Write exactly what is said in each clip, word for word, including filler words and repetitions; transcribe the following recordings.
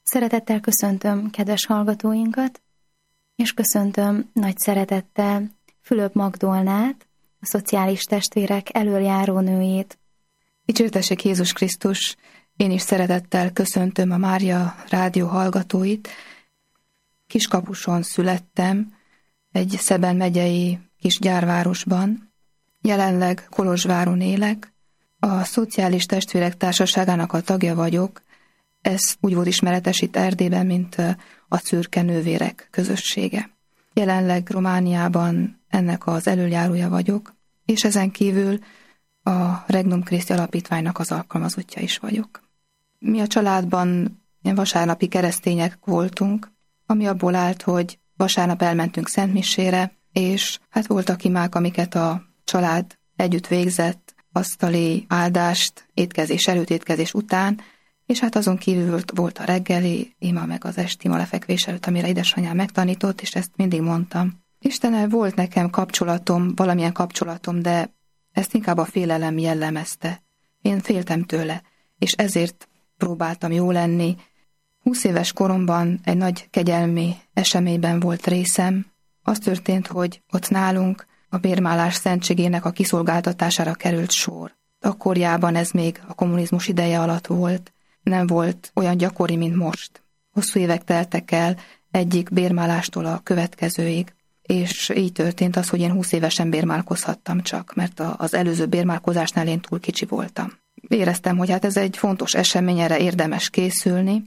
Szeretettel köszöntöm kedves hallgatóinkat, és köszöntöm nagy szeretettel Fülöp Magdolnát, a Szociális Testvérek elöljáró nőjét. Dicsértessék Jézus Krisztus! Én is szeretettel köszöntöm a Mária rádió hallgatóit. Kiskapuson születtem, egy Szeben megyei kis gyárvárosban. Jelenleg Kolozsváron élek. A Szociális Testvérek Társaságának a tagja vagyok. Ez úgy volt ismeretes itt Erdélyben, mint a Szürke Nővérek közössége. Jelenleg Romániában ennek az elöljárója vagyok, és ezen kívül a Regnum Christi Alapítványnak az alkalmazottja is vagyok. Mi a családban vasárnapi keresztények voltunk, ami abból állt, hogy vasárnap elmentünk szentmisére, és hát voltak imák, amiket a család együtt végzett, asztali áldást, étkezés előtt, étkezés után, és hát azon kívül volt a reggeli ima, meg az esti ima lefekvés előtt, amire édesanyám megtanított, és ezt mindig mondtam. Istennel volt nekem kapcsolatom, valamilyen kapcsolatom, de ezt inkább a félelem jellemezte. Én féltem tőle, és ezért próbáltam jó lenni. Húsz éves koromban egy nagy kegyelmi eseményben volt részem. Az történt, hogy ott nálunk a bérmálás szentségének a kiszolgáltatására került sor. Akkorjában ez még a kommunizmus ideje alatt volt, nem volt olyan gyakori, mint most. Hosszú évek teltek el egyik bérmálástól a következőig, és így történt az, hogy én húsz évesen bérmálkozhattam csak, mert az előző bérmálkozásnál én túl kicsi voltam. Éreztem, hogy hát ez egy fontos esemény, erre érdemes készülni,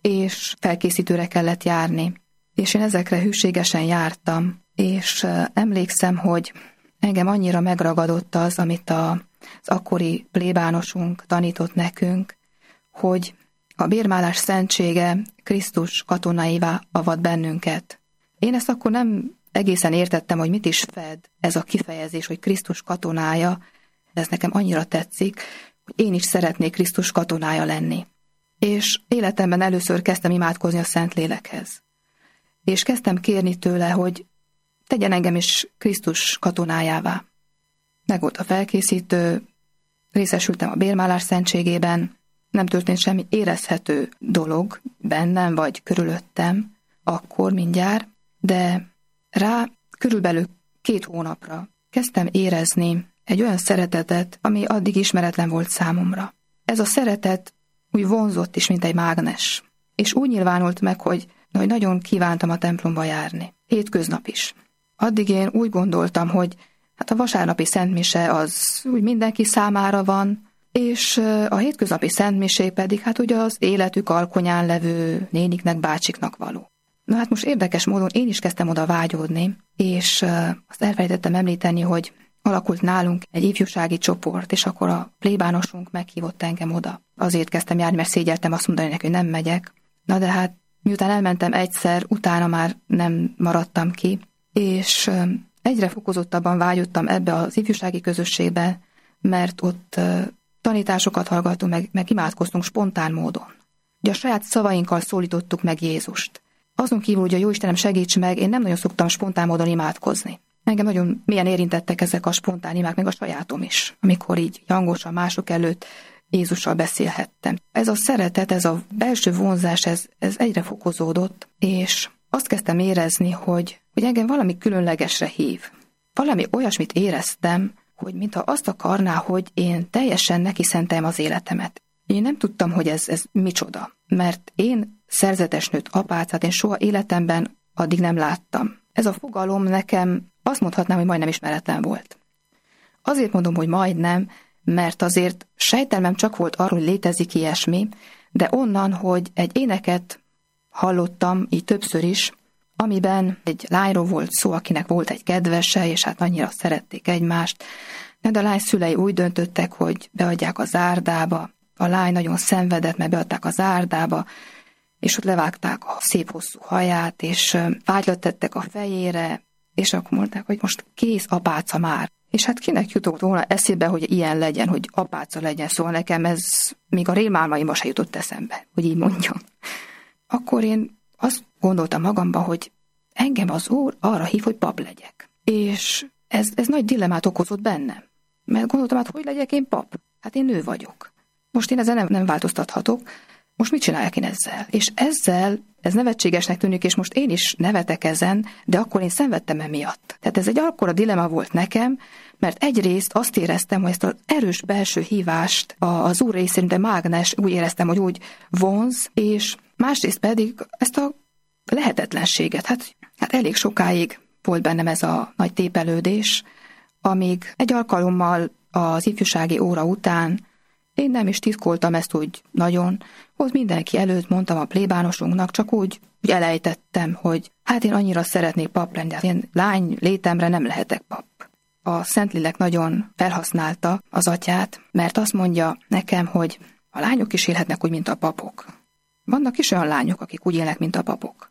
és felkészítőre kellett járni. És én ezekre hűségesen jártam, és emlékszem, hogy engem annyira megragadott az, amit a, az akkori plébánosunk tanított nekünk, hogy a bérmálás szentsége Krisztus katonáivá avat bennünket. Én ezt akkor nem egészen értettem, hogy mit is fed ez a kifejezés, hogy Krisztus katonája, de ez nekem annyira tetszik, hogy én is szeretnék Krisztus katonája lenni. És életemben először kezdtem imádkozni a Szentlélekhez. És kezdtem kérni tőle, hogy tegyen engem is Krisztus katonájává. Meg volt a felkészítő, részesültem a bérmálás szentségében, nem történt semmi érezhető dolog bennem vagy körülöttem, akkor mindjárt, de rá körülbelül két hónapra kezdtem érezni egy olyan szeretetet, ami addig ismeretlen volt számomra. Ez a szeretet úgy vonzott is, mint egy mágnes, és úgy nyilvánult meg, hogy, hogy nagyon kívántam a templomba járni. Hétköznap is. Addig én úgy gondoltam, hogy hát a vasárnapi szentmise az úgy mindenki számára van, és a hétköznapi szentmisé pedig hát ugye az életük alkonyán levő néniknek, bácsiknak való. Na hát most érdekes módon én is kezdtem oda vágyódni, és azt elfelejtettem említeni, hogy alakult nálunk egy ifjúsági csoport, és akkor a plébánosunk meghívott engem oda. Azért kezdtem járni, mert szégyeltem azt mondani neki, hogy nem megyek. Na de hát miután elmentem egyszer, utána már nem maradtam ki, és egyre fokozottabban vágyottam ebbe az ifjúsági közösségbe, mert ott tanításokat hallgattunk, meg, meg imádkoztunk spontán módon. Ugye a saját szavainkkal szólítottuk meg Jézust. Azon kívül, hogy a Jóistenem segíts meg, én nem nagyon szoktam spontán módon imádkozni. Engem nagyon mélyen érintettek ezek a spontán imák, meg a sajátom is, amikor így hangosan mások előtt Jézussal beszélhettem. Ez a szeretet, ez a belső vonzás, ez, ez egyre fokozódott, és azt kezdtem érezni, hogy, hogy engem valami különlegesre hív. Valami olyasmit éreztem, hogy mintha azt akarná, hogy én teljesen neki szenteljem az életemet. Én nem tudtam, hogy ez, ez micsoda, mert én szerzetes nőt, apácát én soha életemben addig nem láttam. Ez a fogalom nekem azt mondhatnám, hogy majdnem ismeretlen volt. Azért mondom, hogy majdnem, mert azért sejtelmem csak volt arról, hogy létezik ilyesmi, de onnan, hogy egy éneket hallottam, így többször is, amiben egy lányról volt szó, akinek volt egy kedvese, és hát annyira szerették egymást, de a lány szülei úgy döntöttek, hogy beadják a zárdába. A lány nagyon szenvedett, mert beadták a zárdába, és ott levágták a szép hosszú haját, és fágylat tettek a fejére, és akkor mondták, hogy most kész apáca már. És hát kinek jutott volna eszébe, hogy ilyen legyen, hogy apáca legyen, szóval nekem ez még a rémálmaimba se jutott eszembe, hogy így mondjam. Akkor én azt gondoltam magamban, hogy engem az Úr arra hív, hogy pap legyek. És ez, ez nagy dilemmát okozott bennem. Mert gondoltam, hát hogy legyek én pap? Hát én nő vagyok. Most én ezen nem, nem változtathatok, most mit csináljak én ezzel? És ezzel, ez nevetségesnek tűnik, és most én is nevetek ezen, de akkor én szenvedtem emiatt. Tehát ez egy akkora dilema volt nekem, mert egyrészt azt éreztem, hogy ezt az erős belső hívást az Úr részéről, de mágnes, úgy éreztem, hogy úgy vonz, és másrészt pedig ezt a lehetetlenséget. Hát, hát elég sokáig volt bennem ez a nagy tépelődés, amíg egy alkalommal az ifjúsági óra után én nem is titkoltam ezt úgy nagyon, ott mindenki előtt mondtam a plébánosunknak, csak úgy, úgy elejtettem, hogy hát én annyira szeretnék pap lenni, hát én lány létemre nem lehetek pap. A Szentlélek nagyon felhasználta az atyát, mert azt mondja nekem, hogy a lányok is élhetnek úgy, mint a papok. Vannak is olyan lányok, akik úgy élnek, mint a papok.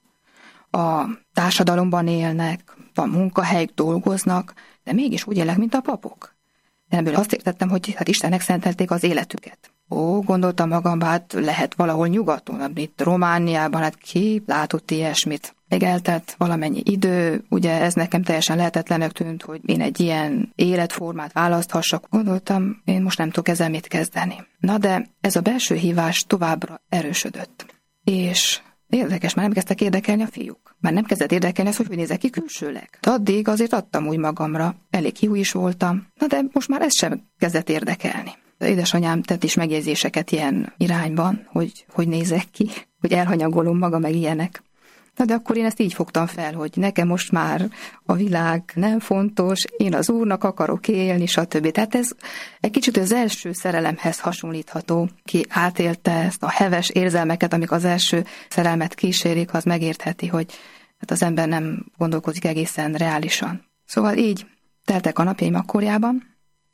A társadalomban élnek, van munkahelyük, dolgoznak, de mégis úgy élnek, mint a papok. Ebből azt értettem, hogy hát Istennek szentelték az életüket. Ó, gondoltam magam, hát lehet valahol nyugaton, itt Romániában, hát ki látott ilyesmit. Még eltelt valamennyi idő, ugye ez nekem teljesen lehetetlenek tűnt, hogy én egy ilyen életformát választhassak. Gondoltam, én most nem tudok ezzel mit kezdeni. Na de ez a belső hívás továbbra erősödött. És érdekes, már nem kezdtek érdekelni a fiúk. Már nem kezdett érdekelni az, hogy hogy nézek ki külsőleg. De addig azért adtam úgy magamra, elég hiú is voltam. Na de most már ez sem kezdett érdekelni. Az édesanyám tett is megjegyzéseket ilyen irányban, hogy hogy nézek ki, hogy elhanyagolom maga meg ilyenek. Na de akkor én ezt így fogtam fel, hogy nekem most már a világ nem fontos, én az Úrnak akarok élni, stb. Tehát ez egy kicsit az első szerelemhez hasonlítható, ki átélte ezt a heves érzelmeket, amik az első szerelmet kísérik, az megértheti, hogy hát az ember nem gondolkozik egészen reálisan. Szóval így teltek a napjaim akkorjában,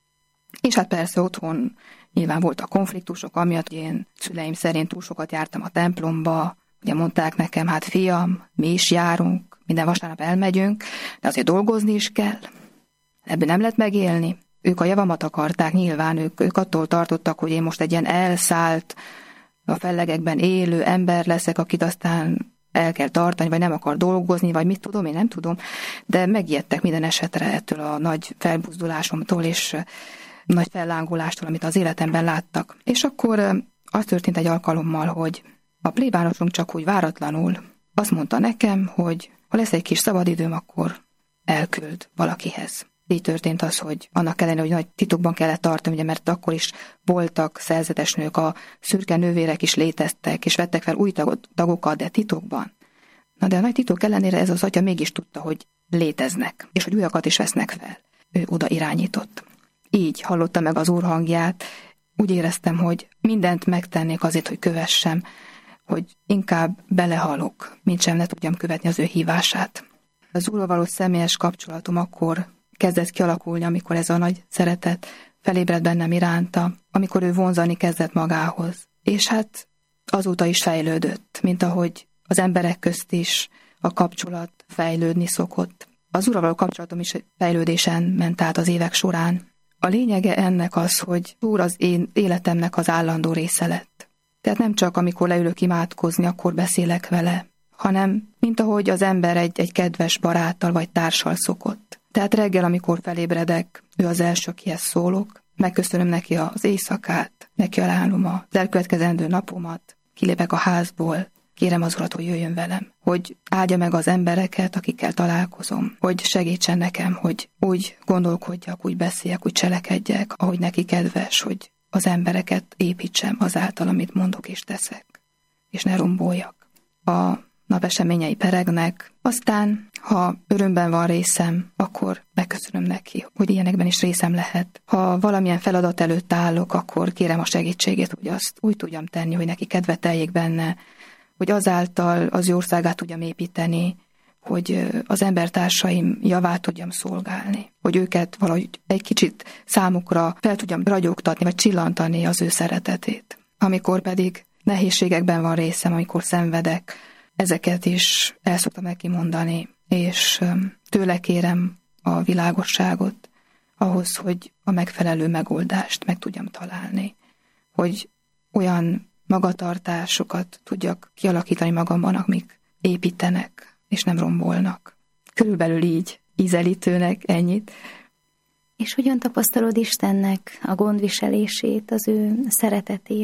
és hát persze otthon nyilván voltak konfliktusok, amiatt én szüleim szerint túl sokat jártam a templomba. Ugye mondták nekem, hát fiam, mi is járunk, minden vasárnap elmegyünk, de azért dolgozni is kell. Ebből nem lehet megélni. Ők a javamat akarták, nyilván ők, ők attól tartottak, hogy én most egy ilyen elszállt, a fellegekben élő ember leszek, akit aztán el kell tartani, vagy nem akar dolgozni, vagy mit tudom, én nem tudom, de megijedtek minden esetre ettől a nagy felbuzdulásomtól, és nagy fellángolástól, amit az életemben láttak. És akkor az történt egy alkalommal, hogy a plébánosunk csak úgy váratlanul azt mondta nekem, hogy ha lesz egy kis szabadidőm, akkor elküld valakihez. Így történt az, hogy annak ellenére, hogy nagy titokban kellett tartani, ugye, mert akkor is voltak szerzetes nők, a szürke nővérek is léteztek, és vettek fel új tagokat, de titokban. Na de a nagy titok ellenére ez az atya mégis tudta, hogy léteznek, és hogy újakat is vesznek fel. Ő oda irányított. Így hallotta meg az Úr hangját, úgy éreztem, hogy mindent megtennék azért, hogy kövessem, hogy inkább belehalok, mint sem ne tudjam követni az ő hívását. Az Úrral való személyes kapcsolatom akkor kezdett kialakulni, amikor ez a nagy szeretet felébredt bennem iránta, amikor ő vonzani kezdett magához. És hát azóta is fejlődött, mint ahogy az emberek közt is a kapcsolat fejlődni szokott. Az Úrral való kapcsolatom is fejlődésen ment át az évek során. A lényege ennek az, hogy Úr az én életemnek az állandó része lett. Tehát nem csak amikor leülök imádkozni, akkor beszélek vele, hanem mint ahogy az ember egy, egy kedves baráttal vagy társal szokott. Tehát reggel, amikor felébredek, ő az első, akihez szólok, megköszönöm neki az éjszakát, neki ajánlom az elkövetkezendő napomat, kilépek a házból, kérem az Urat, hogy jöjjön velem, hogy áldja meg az embereket, akikkel találkozom, hogy segítsen nekem, hogy úgy gondolkodjak, úgy beszéljek, úgy cselekedjek, ahogy neki kedves, hogy az embereket építsem azáltal, amit mondok és teszek, és ne romboljak. A napeseményei peregnek, aztán, ha örömben van részem, akkor megköszönöm neki, hogy ilyenekben is részem lehet. Ha valamilyen feladat előtt állok, akkor kérem a segítségét, hogy azt úgy tudjam tenni, hogy neki kedve teljék benne, hogy azáltal az jó országát tudjam építeni, hogy az embertársaim javát tudjam szolgálni, hogy őket valahogy egy kicsit számukra fel tudjam ragyogtatni, vagy csillantani az ő szeretetét. Amikor pedig nehézségekben van részem, amikor szenvedek, ezeket is el szoktam neki mondani, és tőle kérem a világosságot ahhoz, hogy a megfelelő megoldást meg tudjam találni, hogy olyan magatartásokat tudjak kialakítani magamban, amik építenek, és nem rombolnak. Körülbelül így, ízelítőnek ennyit. És hogyan tapasztalod Istennek a gondviselését, az ő szeretetét?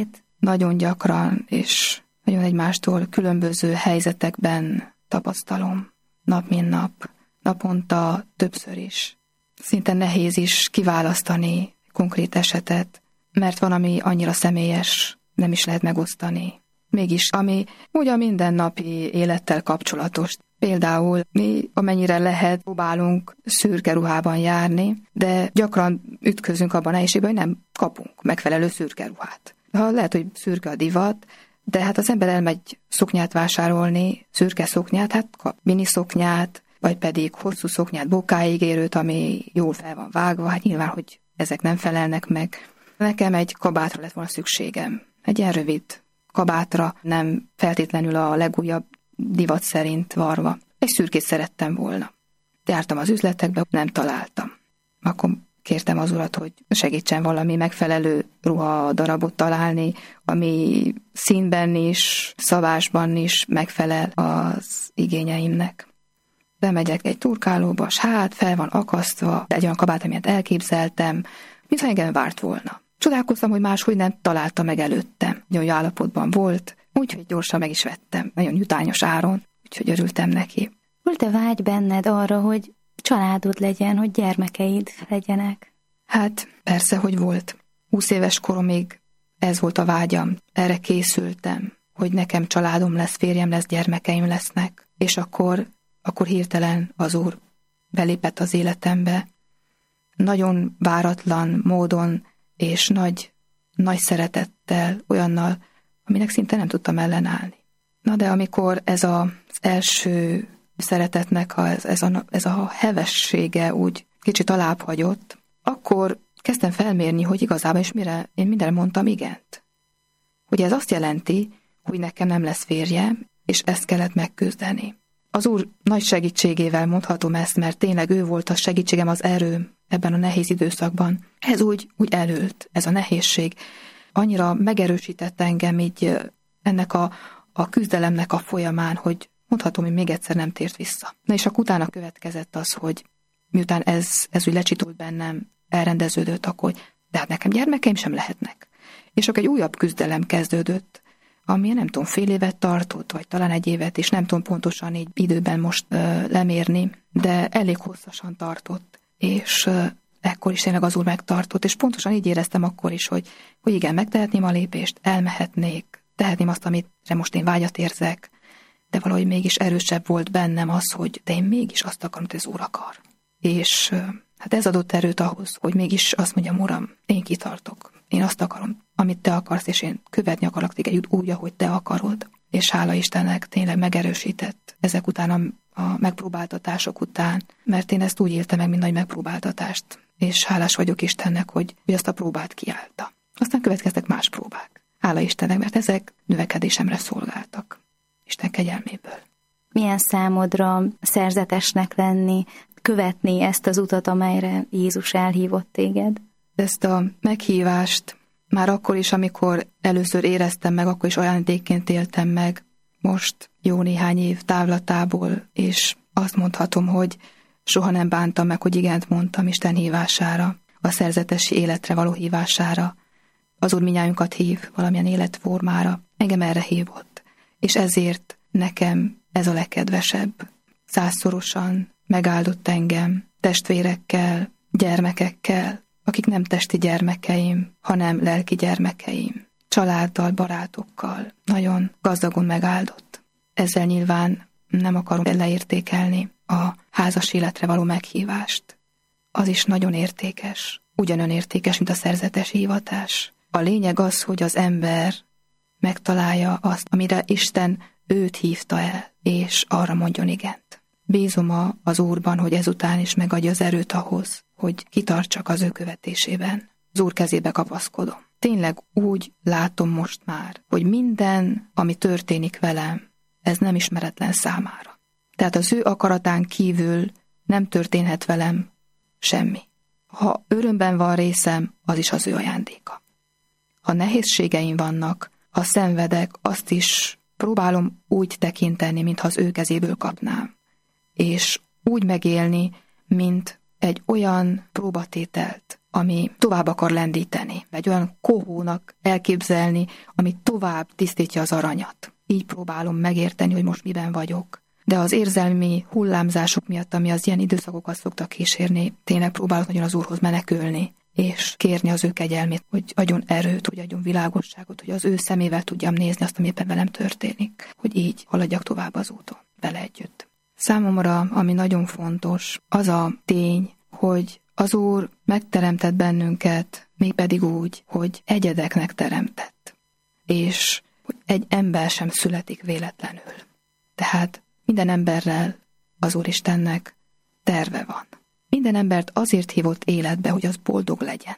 nagyon gyakran és nagyon egymástól különböző helyzetekben tapasztalom, nap mint nap, naponta többször is. Szinte nehéz is kiválasztani konkrét esetet, mert van, ami annyira személyes, nem is lehet megosztani. Mégis, ami úgy a mindennapi élettel kapcsolatos. Például mi, amennyire lehet, próbálunk szürke ruhában járni, de gyakran ütközünk abban a nehézségben, hogy nem kapunk megfelelő szürke ruhát. Ha lehet, hogy szürke a divat, de hát az ember elmegy szoknyát vásárolni, szürke szoknyát, hát kap mini szoknyát, vagy pedig hosszú szoknyát, bokáig érőt, ami jól fel van vágva, hát nyilván, hogy ezek nem felelnek meg. Nekem egy kabátra lett volna szükségem. Egy ilyen rövid kabátra, nem feltétlenül a legújabb divat szerint varva. Egy szürkét szerettem volna. Jártam az üzletekbe, nem találtam. Akkor kértem az urat, hogy segítsen valami megfelelő ruha darabot találni, ami színben is, szabásban is megfelel az igényeimnek. Bemegyek egy turkálóba, s hát fel van akasztva, egy olyan kabát, amilyet elképzeltem, mintha engem várt volna. Csodálkoztam, hogy máshogy nem találta meg előttem. Nagyon jó állapotban volt, úgyhogy gyorsan meg is vettem, nagyon jutányos áron, úgyhogy örültem neki. Volt-e vágy benned arra, hogy családod legyen, hogy gyermekeid legyenek? Hát persze, hogy volt. Húsz éves koromig ez volt a vágyam. Erre készültem, hogy nekem családom lesz, férjem lesz, gyermekeim lesznek. És akkor, akkor hirtelen az Úr belépett az életembe. Nagyon váratlan módon és nagy, nagy szeretettel, olyannal, aminek szinte nem tudtam ellenállni. Na de amikor ez az első szeretetnek a, ez, a, ez a hevessége úgy kicsit alább hagyott, akkor kezdtem felmérni, hogy igazából és mire én mindenre mondtam igent. Hogy ez azt jelenti, hogy nekem nem lesz férjem, és ezt kellett megküzdeni. Az Úr nagy segítségével mondhatom ezt, mert tényleg ő volt a segítségem, az erőm ebben a nehéz időszakban. Ez úgy, úgy elült, ez a nehézség. Annyira megerősített engem így ennek a, a küzdelemnek a folyamán, hogy mondhatom, hogy még egyszer nem tért vissza. Na és akkor utána következett az, hogy miután ez, ez úgy lecsitult bennem, elrendeződött, akkor, de hát nekem gyermekeim sem lehetnek. És akkor egy újabb küzdelem kezdődött, ami nem tudom, fél évet tartott, vagy talán egy évet, és nem tudom pontosan így időben most uh, lemérni, de elég hosszasan tartott, és uh, ekkor is tényleg az Úr megtartott, és pontosan így éreztem akkor is, hogy, hogy igen, megtehetném a lépést, elmehetnék, tehetném azt, amire most én vágyat érzek, de valahogy mégis erősebb volt bennem az, hogy de én mégis azt akarom, hogy az Úr akar. És uh, hát ez adott erőt ahhoz, hogy mégis azt mondjam, Uram, én kitartok, én azt akarom, amit te akarsz, és én követni akarok téged úgy, ahogy te akarod. És hála Istennek tényleg megerősített ezek után a, a megpróbáltatások után, mert én ezt úgy éltem meg, mint nagy megpróbáltatást. És hálás vagyok Istennek, hogy, hogy azt a próbát kiállta. Aztán következtek más próbák. Hála Istennek, mert ezek növekedésemre szolgáltak. Isten kegyelméből. Milyen számodra szerzetesnek lenni, követni ezt az utat, amelyre Jézus elhívott téged? Ezt a meghívást már akkor is, amikor először éreztem meg, akkor is ajándékként éltem meg, most jó néhány év távlatából, és azt mondhatom, hogy soha nem bántam meg, hogy igent mondtam Isten hívására, a szerzetesi életre való hívására. Az Úr mindnyájunkat hív valamilyen életformára, engem erre hívott, és ezért nekem ez a legkedvesebb. Százszorosan megáldott engem testvérekkel, gyermekekkel, akik nem testi gyermekeim, hanem lelki gyermekeim, családdal, barátokkal, nagyon gazdagon megáldott. Ezzel nyilván nem akarom leértékelni a házas életre való meghívást. Az is nagyon értékes, ugyanolyan értékes, mint a szerzetes hivatás. A lényeg az, hogy az ember megtalálja azt, amire Isten őt hívta el, és arra mondjon igent. Bízom az Úrban, hogy ezután is megadja az erőt ahhoz, hogy kitartsak az ő követésében. Az Úr kezébe kapaszkodom. Tényleg úgy látom most már, hogy minden, ami történik velem, ez nem ismeretlen számára. Tehát az ő akaratán kívül nem történhet velem semmi. Ha örömben van részem, az is az ő ajándéka. Ha nehézségeim vannak, ha szenvedek, azt is próbálom úgy tekinteni, mintha az ő kezéből kapnám. És úgy megélni, mint egy olyan próbatételt, ami tovább akar lendíteni, egy olyan kohónak elképzelni, ami tovább tisztítja az aranyat. Így próbálom megérteni, hogy most miben vagyok. De az érzelmi hullámzások miatt, ami az ilyen időszakokat szoktak kísérni, tényleg próbálok nagyon az Úrhoz menekülni, és kérni az ő kegyelmét, hogy adjon erőt, hogy adjon világosságot, hogy az ő szemével tudjam nézni azt, ami éppen velem történik, hogy így haladjak tovább az úton, vele együtt. Számomra, ami nagyon fontos, az a tény, hogy az Úr megteremtett bennünket, mégpedig úgy, hogy egyedeknek teremtett, és hogy egy ember sem születik véletlenül. Tehát minden emberrel az Úristennek terve van. Minden embert azért hívott életbe, hogy az boldog legyen.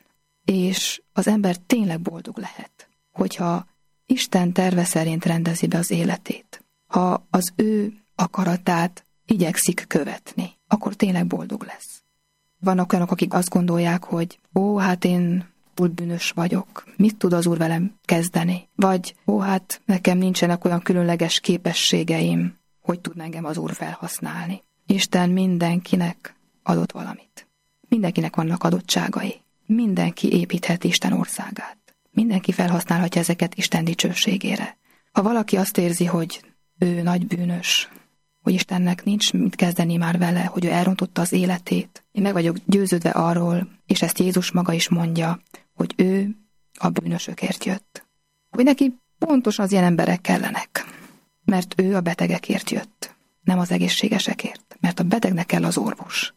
És az ember tényleg boldog lehet, hogyha Isten terve szerint rendezi be az életét. Ha az ő akaratát igyekszik követni, akkor tényleg boldog lesz. Vannak olyanok, akik azt gondolják, hogy ó, hát én túl bűnös vagyok, mit tud az Úr velem kezdeni? Vagy ó, hát nekem nincsenek olyan különleges képességeim, hogy tud engem az Úr felhasználni. Isten mindenkinek adott valamit. Mindenkinek vannak adottságai. Mindenki építheti Isten országát. Mindenki felhasználhatja ezeket Isten dicsőségére. Ha valaki azt érzi, hogy ő nagy bűnös, hogy Istennek nincs mit kezdeni már vele, hogy ő elrontotta az életét, én meg vagyok győződve arról, és ezt Jézus maga is mondja, hogy ő a bűnösökért jött. Hogy neki pontosan az ilyen emberek kellenek. Mert ő a betegekért jött, nem az egészségesekért. Mert a betegnek kell az orvos.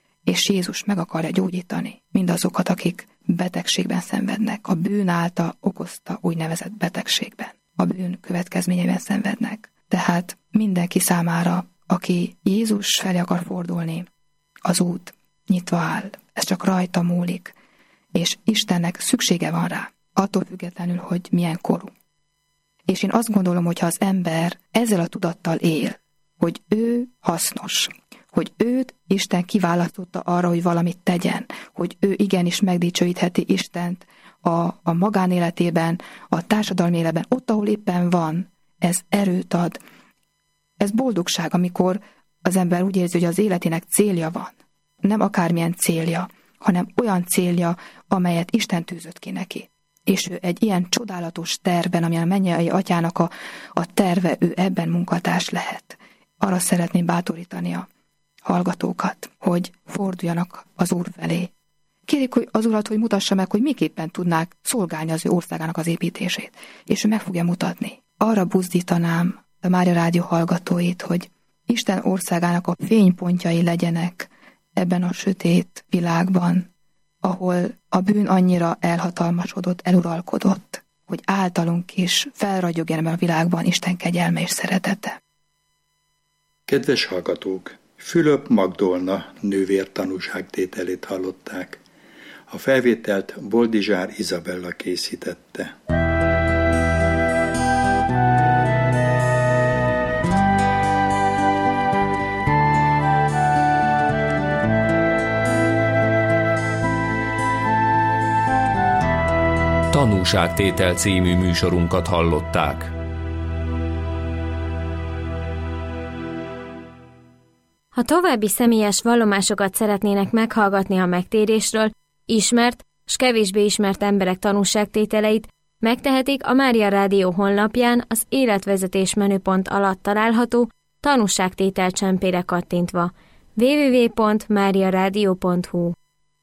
És Jézus meg akarja gyógyítani mindazokat, akik betegségben szenvednek. A bűn által okozta úgynevezett betegségben. A bűn következményében szenvednek. Tehát mindenki számára, aki Jézus felé akar fordulni, az út nyitva áll. Ez csak rajta múlik. És Istennek szüksége van rá, attól függetlenül, hogy milyen korú. És én azt gondolom, hogy ha az ember ezzel a tudattal él, hogy ő hasznos, hogy őt Isten kiválasztotta arra, hogy valamit tegyen, hogy ő igenis megdicsőítheti Istent a, a magánéletében, a társadalmi életben, ott, ahol éppen van, ez erőt ad. Ez boldogság, amikor az ember úgy érzi, hogy az életének célja van. Nem akármilyen célja, hanem olyan célja, amelyet Isten tűzött ki neki. És ő egy ilyen csodálatos tervben, ami a mennyei atyának a, a terve, ő ebben munkatárs lehet. Arra szeretném bátorítani a hallgatókat, hogy forduljanak az Úr felé. Kérjük hogy az Urat, hogy mutassa meg, hogy miképpen tudnák szolgálni az ő országának az építését. És ő meg fogja mutatni. Arra buzdítanám a Mária Rádió hallgatóit, hogy Isten országának a fénypontjai legyenek ebben a sötét világban, ahol a bűn annyira elhatalmasodott, eluralkodott, hogy általunk is felragyogjon ebben a világban Isten kegyelme és szeretete. Kedves hallgatók! Fülöp Magdolna nővér tanúságtételét hallották. A felvételt Boldizsár Izabella készítette. Tanúságtétel című műsorunkat hallották. Ha további személyes vallomásokat szeretnének meghallgatni a megtérésről, ismert s kevésbé ismert emberek tanúságtételeit, megtehetik a Mária Rádió honlapján az életvezetés menüpont alatt található tanúságtétel csempére kattintva. double-u double-u double-u pont mária rádió pont hu